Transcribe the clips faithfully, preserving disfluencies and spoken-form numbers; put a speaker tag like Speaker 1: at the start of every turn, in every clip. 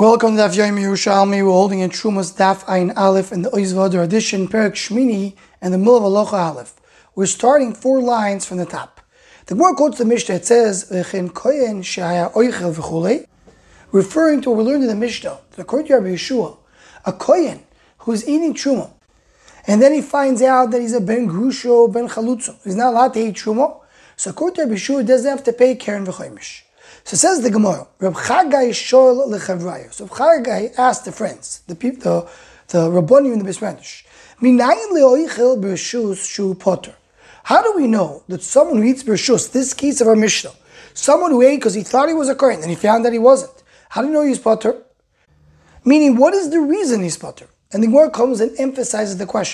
Speaker 1: Welcome to Daf Yomi Yerushalmi. We're holding in Trumas Daf Ayin Aleph in the Oz V'Adar edition, Perek Shmini, and the middle of Halacha Aleph. We're starting four lines from the top. The Gemara quotes the Mishnah. It says, "V'chen kohen shehaya oichel v'chulei," referring to what we learned in the Mishnah. According to Rabbi Yeshua, a kohen who's eating truma, and then he finds out that he's a ben grusho, ben chalutzo. He's not allowed to eat truma. So according to Rabbi Yeshua, he doesn't have to pay keren v'chomish. So says the Gemara, Reb Chagai shoel lechavraya. So Reb Chagai asked the friends, the people, the, the Rabbonim in the Bismedish, Minayin leoichel b'reshus shu potter. How do we know that someone who eats b'reshus, this case of our Mishnah, someone who ate because he thought he was a kohen and he found that he wasn't, how do you know he's potter? Meaning, what is the reason he's potter? And the Gemara comes and emphasizes the question.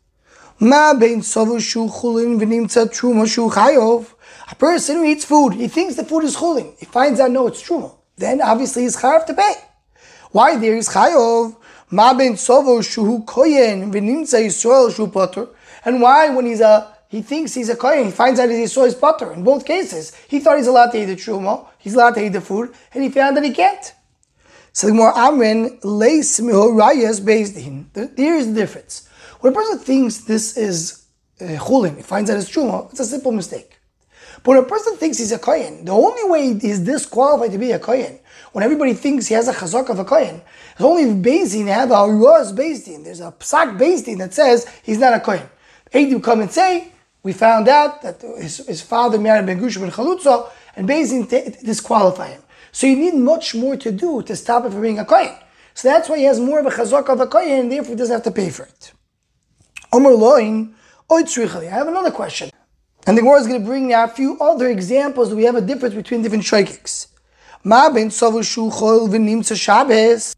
Speaker 1: Ma bein sovu shu chulin v'nimtza truma shu chayov. A person who eats food, he thinks the food is chulin. He finds out, no, it's truma. Then obviously he's chayav to pay. Why there is chayov? Ma bein sovu shu koyen v'nimtza Yisrael shu potter. And why when he's a, he thinks he's a koyen, he finds out he's Yisrael's potter. In both cases, he thought he's allowed to eat the truma, he's allowed to eat the food, and he found that he can't. So the more Amrin leis miho rayas based in. Here's the difference. When a person thinks this is uh, chulin, he finds out it's truma, it's a simple mistake. But when a person thinks he's a kohen, the only way he's disqualified to be a kohen, when everybody thinks he has a chazak of a kohen, it's only if Beis Din have a Rosh Beis Din. There's a psak Beis Din that says he's not a kohen. Eidim come and say, we found out that his, his father married Ben Gush Ben Chalutza, and Beis Din t- disqualify him. So you need much more to do to stop him from being a kohen. So that's why he has more of a chazak of a kohen, and therefore he doesn't have to pay for it. Omer loin, oy tzrichali. I have another question. And the Gemara is going to bring now a few other examples that we have a difference between different shaykiks. Ma ben sovu shu chol v'nimtza Shabbos.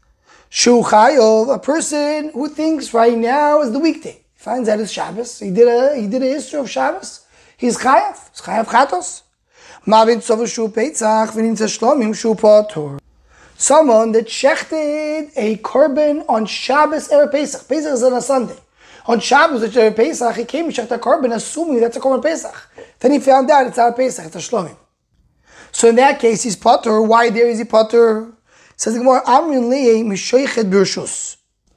Speaker 1: Shu chayov, a person who thinks right now is the weekday. He finds out it's Shabbos. He did a he did a history of Shabbos. He's chayav. He's chayav chatos. Ma ben sovu shu peitzach v'nimtza shlomim shu potor. Someone that shechted a korban on Shabbos erev Pesach. Pesach is on a Sunday. On Shabbos, which is Pesach, he came and checked a korban, assuming that's a korban Pesach. Then he found out it's not a Pesach, it's a Shlomim. So in that case, he's potter. Why there is he potter? Says the Gemara, Amrin le'ei mishoichet b'rshus.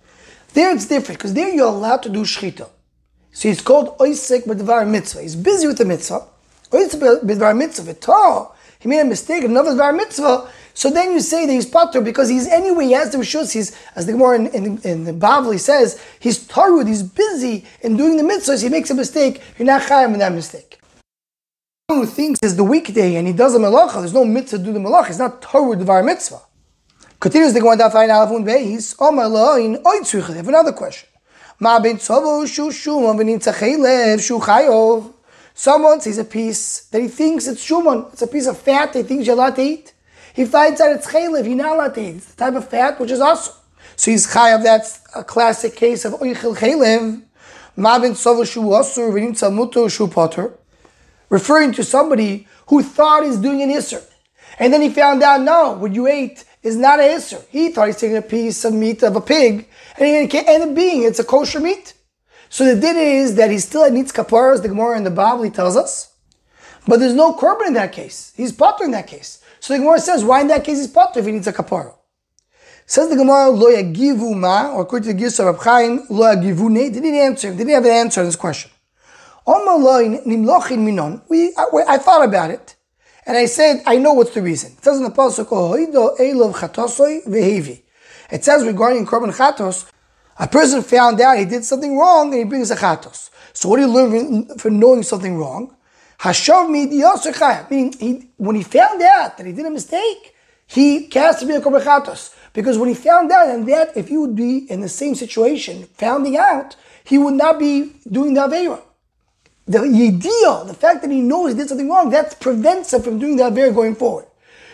Speaker 1: There it's different, because there you're allowed to do shchita. So he's called oisek b'dvar mitzvah. He's busy with the mitzvah. Oisek b'dvar mitzvah. V'tah, he made a mistake, another dvar mitzvah. So then you say that he's potter because he's anyway, he has the rishus, he's, as the Gemara in, in, in the Bavli says, he's tarud, he's busy in doing the mitzvahs, he makes a mistake, you're not chayim in that mistake. Someone who thinks it's the weekday and he does the malacha, there's no mitzvah to do the malacha, he's not tarud the var mitzvah. Continues the Gemara daf ayin aleph un beis, omar lo'in oy tzricha. They have another question. Ma ben tzovo shu shumon v'nimtza chaylev shu chayov. Someone sees a piece that he thinks it's shumon, it's a piece of fat that he thinks you're allowed to eat. He finds out it's chaylev, he's not allowed to eat. It's the type of fat which is awesome. So he's chayav, that's a classic case of oichel chaylev. Ma ben sovu shu osur v'nimtza muto shu potter. Referring to somebody who thought he's doing an isser. And then he found out, no, what you ate is not an isser. He thought he's taking a piece of meat of a pig, and it ended up being, it's a kosher meat. So the din is that he still needs kaparas, the Gemara in the Bavli tells us. But there's no korban in that case. He's potter in that case. So the Gemara says, why in that case he's potter if he needs a kapara? Says the Gemara, lo yagivu ma, or according to the Gisa of Reb Chaim, lo yagivu ne, they didn't answer him, they didn't have an answer on this question. Omar lo nimlochin minon, we, I, I thought about it, and I said, I know what's the reason. It says in the Pasuk, hoido elov chatosoi vehevi. It says regarding korban chatos, a person found out he did something wrong, and he brings a chatos. So what do you learn for knowing something wrong? Hashav midiyos chayv, meaning he, when he found out that he did a mistake, he cast to be a korban chatos. Because when he found out, and that if he would be in the same situation, finding out, he would not be doing the aveira. The idea, the fact that he knows he did something wrong, that prevents him from doing the aveira going forward.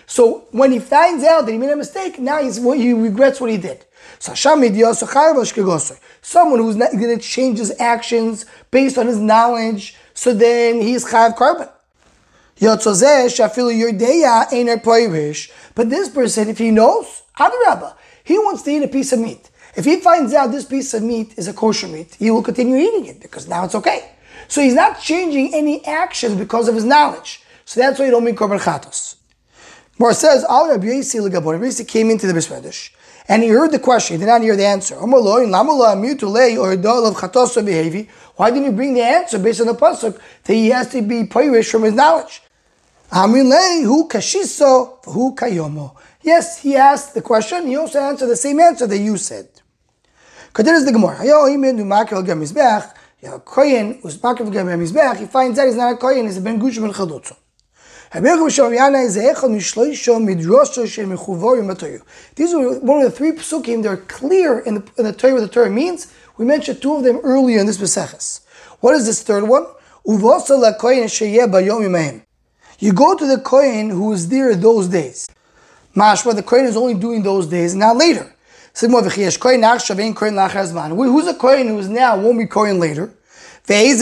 Speaker 1: So when he finds out that he made a mistake, now he's, he regrets what he did. So someone who's not going to change his actions based on his knowledge, so then he's chayav korban. But this person, if he knows, adarabba, he wants to eat a piece of meat. If he finds out this piece of meat is a kosher meat, he will continue eating it because now it's okay. So he's not changing any actions because of his knowledge. So that's why you don't make korban chatos. Mar says, Al Rabbi Yossi Legabon. Rabbi Yossi came into the Beis Medrash, and he heard the question. He did not hear the answer. Why didn't he bring the answer based on the pasuk that he has to be pirish from his knowledge? Yes, he asked the question. He also answered the same answer that you said. Continues the Gemara. A kohen who's makriv gam mizbeach, he finds out he's not a kohen, he's a ben gush ben chalutzo. These are one of the three psukim that are clear in the, in the Torah what the Torah means. We mentioned two of them earlier in this Maseches. What is this third one? You go to the kohen who was there those days. Mashma, the kohen is only doing those days, not later. Who's a kohen who is now, won't be kohen later? Meaning,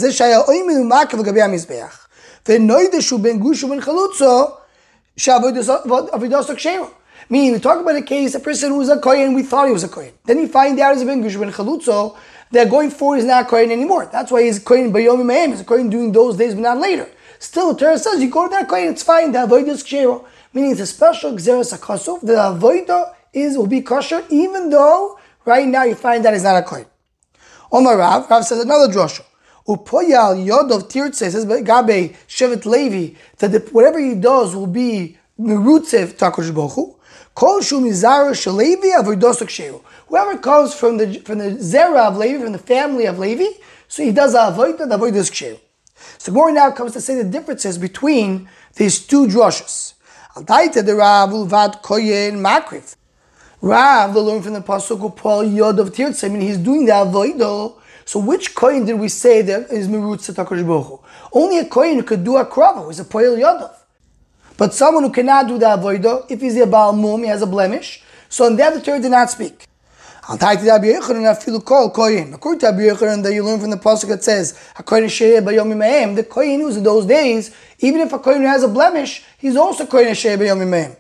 Speaker 1: we talk about a case, a person who was a kohen, we thought he was a kohen. Then you find out he's a ben gush ben chalutzo, that going forward he's not a kohen anymore. That's why he's a kohen bayom imayim, he's a kohen doing those days but not later. Still, the Torah says, you go to that kohen, it's fine, the avodah is kshero. Meaning it's a special gzeres hakasuf, the avodah is will be kosher, even though right now you find that he's not a kohen. Omar Rav, Rav says another drosha. Upoyal yodov tirtze says gabe shevet Levi that the, whatever he does will be merutzev takosh bochu. Kol shu mizara shelevi avodos kshero. Whoever comes from the from the zera of Levi, from the family of Levi, so he does avodah, the avodah is kshero. So Gemara now comes to say the differences between these two droshes. Al daita the Rav ulvad koyen makriv. Rav, the learn from the pasuk upol yodov tirtze, I mean he's doing the avodah. So which kohen did we say that is merutz takosh bochu? Only a kohen who could do a krava, who is a poel yodov. But someone who cannot do the avodah, if he's a baal mum, he has a blemish. So on that the Torah did not speak. According to Rabbi Yochanan, that you learn from the pasuk that says, the kohen who's in those days, even if a kohen has a blemish, he's also kohen sheyeh b'yom imayim.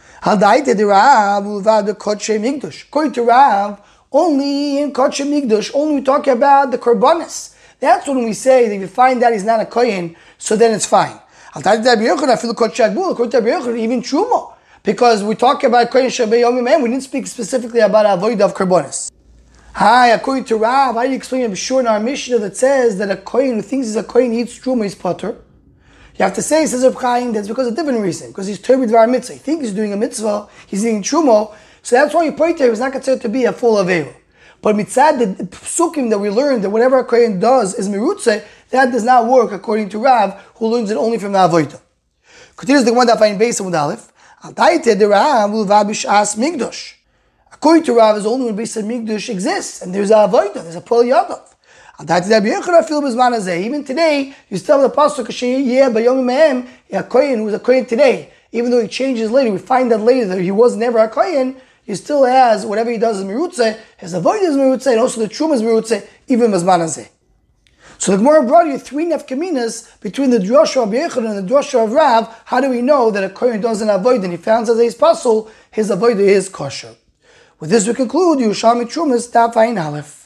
Speaker 1: According to Rav, only in Kodesh Migdash, only we talk about the Korbanos. That's when we say that if you find that he's not a Kohen, so then it's fine. According to Rabbi Yochanan, even Truma, because we talk about Kohen Shebei Yom Yom, we didn't speak specifically about avodah of Korbanos. Hi, according to Rav, how do you explain it sure in our Mishnah that says that a Kohen who thinks he's a Kohen eats Truma, he's potter? You have to say, says Reb Chaim, that's because of a different reason, because he's Torah B'dvar mitzvah. He thinks he's doing a mitzvah, he's eating Truma. So that's why you pray to him, it's not considered to be a full Aveiro. But mitzad, the psukim that we learned, that whatever a kohen does is mirutze, that does not work according to Rav, who learns it only from the avodah. Continues the one that find base with Aleph. According to Rav, is only when base of Migdash exists, and there's a avodah, there's a pol yadav. Even today, you still have the pasuk a kohen who was a kohen today, even though he changes later. We find that later that he was never a kohen. He still has, whatever he does is merutze, his avodah is merutze, and also the truma is merutze, even Mazman Hazeh. So the Gemara brought you three nefkaminas between the drosha of Yochanan and the drosha of Rav. How do we know that a kohen does an avodah and he found as his pasul, his avodah is kosher? With this we conclude Yerushalmi Trumas Daf Ayin Aleph.